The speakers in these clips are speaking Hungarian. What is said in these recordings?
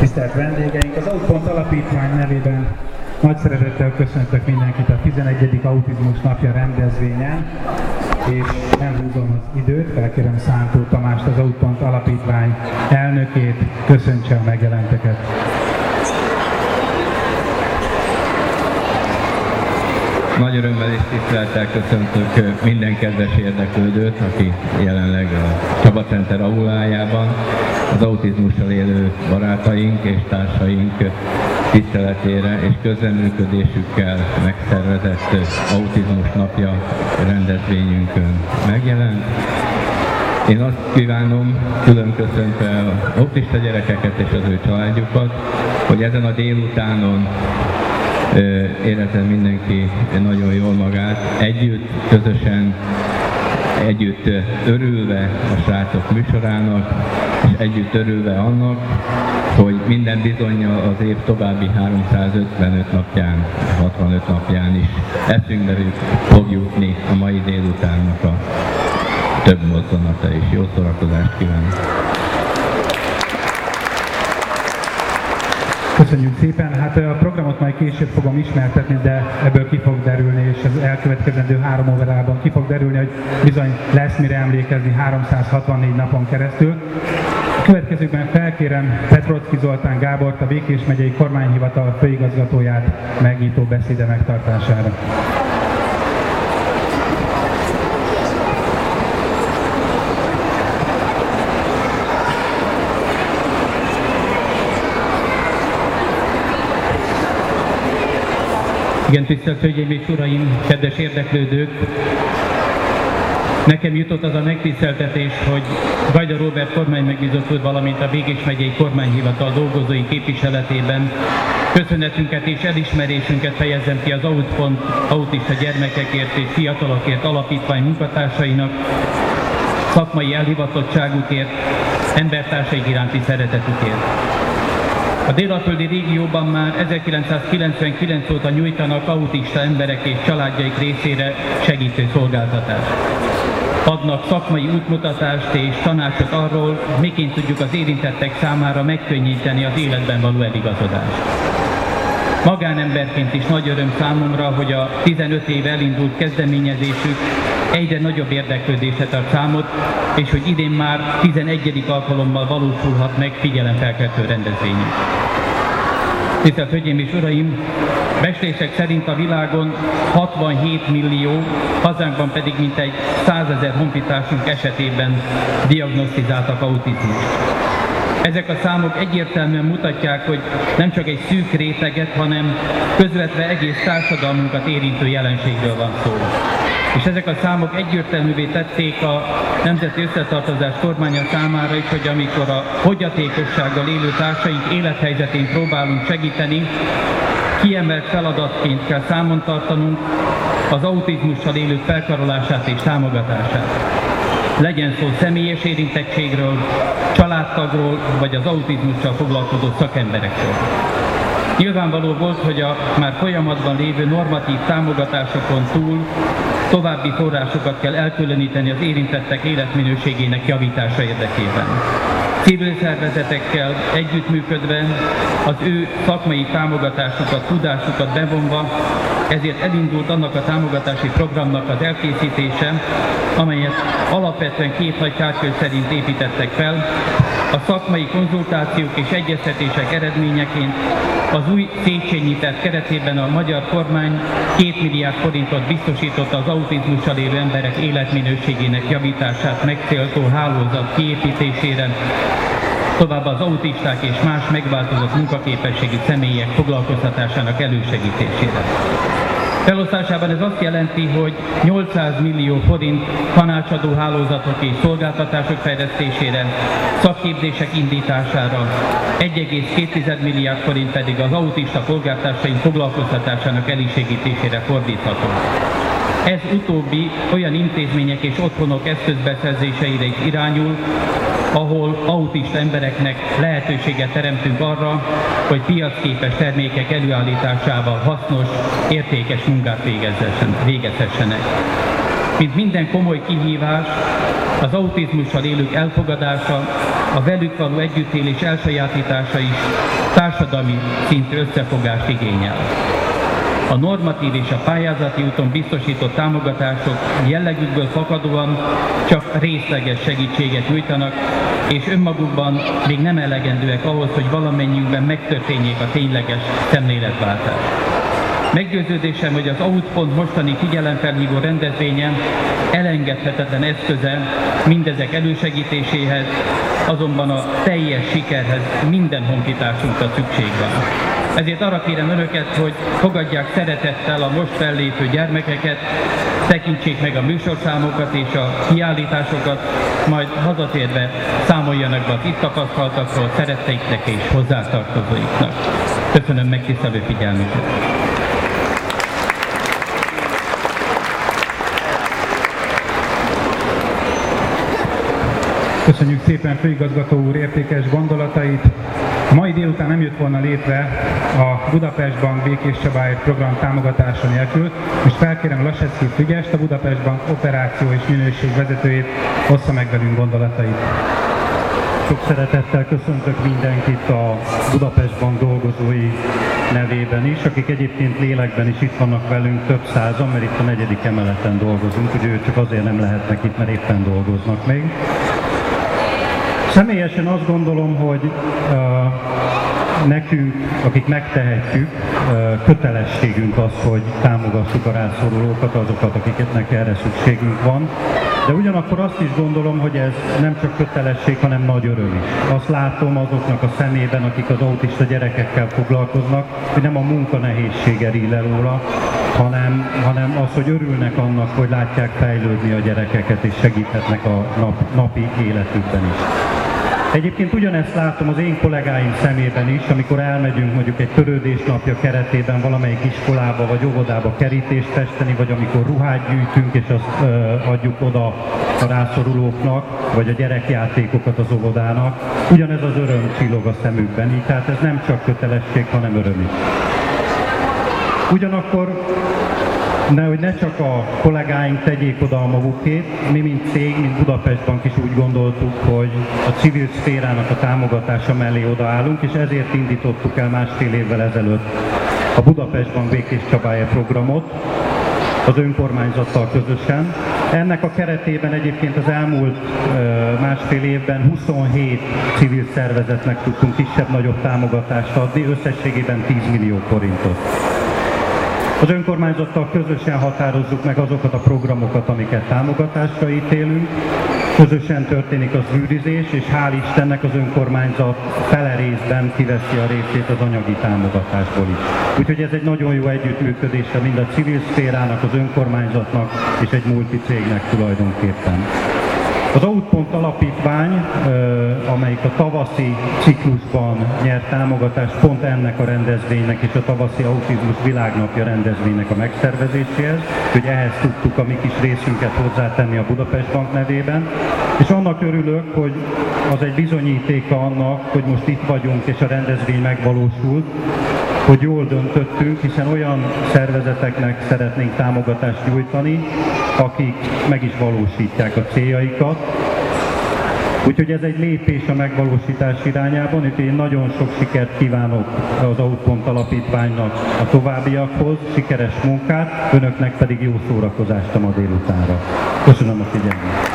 Tisztelt vendégeink, az Autpont Alapítvány nevében nagy szeretettel köszöntök mindenkit a 11. Autizmus napja rendezvényen, és nem húzom az időt, felkérem Szántó Tamást, az Autpont Alapítvány elnökét, köszöntse a megjelenteket. Nagy örömmel és tisztelettel köszöntök minden kedves érdeklődőt, aki jelenleg a Csaba Center aulájában, az autizmussal élő barátaink és társaink tiszteletére és közreműködésükkel megszervezett Autizmus napja rendezvényünkön megjelent. Én azt kívánom, külön köszöntve az autista gyerekeket és az ő családjukat, hogy ezen a délutánon érezze mindenki nagyon jól magát, együtt, közösen, együtt örülve a srácok műsorának, és együtt örülve annak, hogy minden bizonnyal az év további 355 napján, 65 napján is eszünkbe fog jutni a mai délutánnak a több mozzanata is. Jó szórakozást kívánok! Köszönjük szépen! Hát a programot majd később fogom ismertetni, de ebből ki fog derülni, és az elkövetkezendő 3 órában ki fog derülni, hogy bizony lesz mire emlékezni 364 napon keresztül. A következőkben felkérem Petrocki Zoltán Gábort, a Békés megyei kormányhivatal főigazgatóját megnyitó beszéde megtartására. Igen, tisztelt Hölgyeim és Uraim, kedves érdeklődők! Nekem jutott az a megtiszteltetés, hogy Gajda Róbert kormánymegbizott úr, valamint a Békés megyei kormányhivatal dolgozói képviseletében köszönetünket és elismerésünket fejezem ki az Autpont autista gyermekekért és fiatalokért alapítvány munkatársainak, szakmai elhivatottságukért, embertársaik iránti szeretetükért. A délapföldi régióban már 1999 óta nyújtanak autista emberek és családjaik részére segítő szolgáltatást. Adnak szakmai útmutatást és tanácsot arról, miként tudjuk az érintettek számára megkönnyíteni az életben való eligazodást. Magánemberként is nagy öröm számomra, hogy a 15 éve elindult kezdeményezésük egyre nagyobb érdeklődésre tart számot, és hogy idén már 11. alkalommal valósulhat meg figyelemfelkeltő rendezvényünk. Tisztelt Hölgyeim és Uraim, becslések szerint a világon 67 millió, hazánkban pedig mintegy 100 000 honfitársunk esetében diagnosztizáltak autizmust. Ezek a számok egyértelműen mutatják, hogy nem csak egy szűk réteget, hanem közvetve egész társadalmunkat érintő jelenségről van szó. És ezek a számok egyértelművé tették a Nemzeti Összetartozás kormánya számára is, hogy amikor a fogyatékossággal élő társaink élethelyzetén próbálunk segíteni, kiemelt feladatként kell számon tartanunk az autizmussal élők felkarolását és támogatását. Legyen szó személyes érintettségről, családtagról, vagy az autizmussal foglalkozó szakemberekről. Nyilvánvaló volt, hogy a már folyamatban lévő normatív támogatásokon túl további forrásokat kell elkülöníteni az érintettek életminőségének javítása érdekében. Civil szervezetekkel együttműködve, az ő szakmai támogatásukat, tudásukat bevonva, ezért elindult annak a támogatási programnak az elkészítése, amelyet alapvetően 2 nagy tárgykör szerint építettek fel. A szakmai konzultációk és egyeztetések eredményeként az új Széchenyi terv keretében a magyar kormány 2 milliárd forintot biztosított az autizmussal élő emberek életminőségének javítását megcélzó hálózat kiépítésére, továbbá az autisták és más megváltozott munkaképességű személyek foglalkoztatásának elősegítésére. Felosztásában ez azt jelenti, hogy 800 millió forint tanácsadó hálózatok és szolgáltatások fejlesztésére, szakképzések indítására, 1,2 milliárd forint pedig az autista polgártársaink foglalkoztatásának elősegítésére fordítható. Ez utóbbi olyan intézmények és otthonok eszközbeszerzéseire is irányul, ahol autista embereknek lehetőséget teremtünk arra, hogy piacképes termékek előállításával hasznos, értékes munkát végezhessenek. Mint minden komoly kihívás, az autizmussal élők elfogadása, a velük való együttélés elsajátítása is társadalmi szintű összefogást igényel. A normatív és a pályázati úton biztosított támogatások jellegükből fakadóan csak részleges segítséget nyújtanak, és önmagukban még nem elegendőek ahhoz, hogy valamennyiünkben megtörténjék a tényleges szemléletváltás. Meggyőződésem, hogy az AUT.pont mostani figyelemfelhívó rendezvénye elengedhetetlen eszköze mindezek elősegítéséhez, azonban a teljes sikerhez minden honfitársunkra szükség van. Ezért arra kérem Önöket, hogy fogadják szeretettel a most fellépő gyermekeket, tekintsék meg a műsorszámokat és a kiállításokat, majd hazatérve számoljanak be az itt tapasztaltakról szeretteiknek és hozzátartozóiknak. Köszönöm megtisztelő figyelmüket! Köszönjük szépen főigazgató úr értékes gondolatait. A mai délután nem jött volna létre a Budapest Bank Békés Csabáért program támogatása nélkül. Most felkérem Lasecki Fügyest, a Budapest Bank operáció és minőség vezetőjét, ossza meg velünk gondolatait. Sok szeretettel köszöntök mindenkit a Budapest Bank dolgozói nevében is, akik egyébként lélekben is itt vannak velünk, több százan, mert itt a 4. emeleten dolgozunk, úgyhogy ők csak azért nem lehetnek itt, mert éppen dolgoznak még. Személyesen azt gondolom, hogy nekünk, akik megtehetjük, kötelességünk az, hogy támogassuk a rászorulókat, azokat, akiknek erre szükségünk van. De ugyanakkor azt is gondolom, hogy ez nem csak kötelesség, hanem nagy öröm is. Azt látom azoknak a szemében, akik az autista gyerekekkel foglalkoznak, hogy nem a munka nehézsége ríl el róla, hanem az, hogy örülnek annak, hogy látják fejlődni a gyerekeket, és segíthetnek a napi életükben is. Egyébként ugyanezt látom az én kollégáim szemében is, amikor elmegyünk mondjuk egy törődésnapja keretében valamelyik iskolába vagy óvodába kerítést festeni, vagy amikor ruhát gyűjtünk és azt adjuk oda a rászorulóknak, vagy a gyerekjátékokat az óvodának. Ugyanez az öröm csillog a szemükben, így tehát ez nem csak kötelesség, hanem öröm is. Ugyanakkor hogy ne csak a kollégáink tegyék oda a magukét, mi mint cég, mint Budapest Bank is úgy gondoltuk, hogy a civil szférának a támogatása mellé odaállunk, és ezért indítottuk el 1,5 évvel ezelőtt a Budapest Bank Békés Csabáért programot az önkormányzattal közösen. Ennek a keretében egyébként az elmúlt 1,5 évben 27 civil szervezetnek tudtunk kisebb-nagyobb támogatást adni, összességében 10 millió forintot. Az önkormányzattal közösen határozzuk meg azokat a programokat, amiket támogatásra ítélünk. Közösen történik az űrizés, és hál' Istennek az önkormányzat fele részben kiveszi a részét az anyagi támogatásból is. Úgyhogy ez egy nagyon jó együttműködése mind a civil szférának, az önkormányzatnak és egy multicégnek tulajdonképpen. Az AUT.pont alapítvány, amelyik a tavaszi ciklusban nyert támogatást pont ennek a rendezvénynek és a tavaszi autizmus világnapja rendezvénynek a megszervezéséhez, hogy ehhez tudtuk a mi kis részünket hozzátenni a Budapest Bank nevében. És annak örülök, hogy az egy bizonyítéka annak, hogy most itt vagyunk és a rendezvény megvalósult, hogy jól döntöttünk, hiszen olyan szervezeteknek szeretnénk támogatást nyújtani, akik meg is valósítják a céljaikat. Úgyhogy ez egy lépés a megvalósítás irányában, úgyhogy én nagyon sok sikert kívánok az AUT.pont alapítványnak a továbbiakhoz, sikeres munkát, önöknek pedig jó szórakozást a ma délutánra. Köszönöm a figyelmet!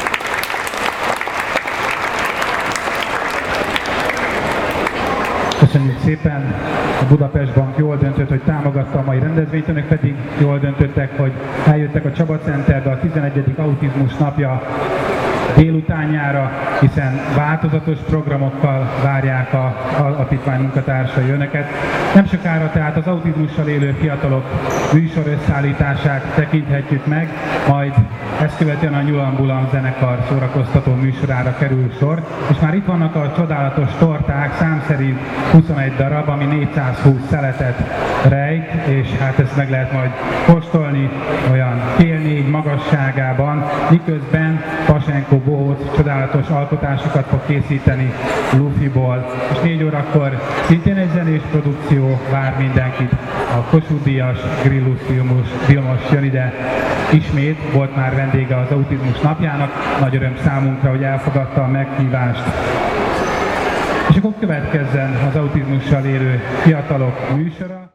Köszönjük szépen! A Budapest Bank jól döntött, hogy támogatta a mai rendezvényt, önök pedig jól döntöttek, hogy eljöttek a Csaba Centerbe a 11. autizmus napja délutánjára, hiszen változatos programokkal várják az alapítvány munkatársai önöket. Nem sokára tehát az autizmussal élő fiatalok műsor összeállítását tekinthetjük meg, majd ezt követően a Nyulambulam zenekar szórakoztató műsorára kerül sor, és már itt vannak a csodálatos torták, szám szerint 21 darab, ami 420 szeletet rejt, és hát ezt meg lehet majd kóstolni olyan fél 4 magasságában, miközben Pasenko Bohóc csodálatos alkotásokat fog készíteni Luffyból, és 4 órakor szintén egy zenés produkció vár mindenkit. A Kossuth Díjas Grillus Vilmos jön ide, ismét volt már vendége az Autizmus napjának, nagy öröm számunkra, hogy elfogadta a meghívást. És akkor következzen az autizmussal élő fiatalok műsora.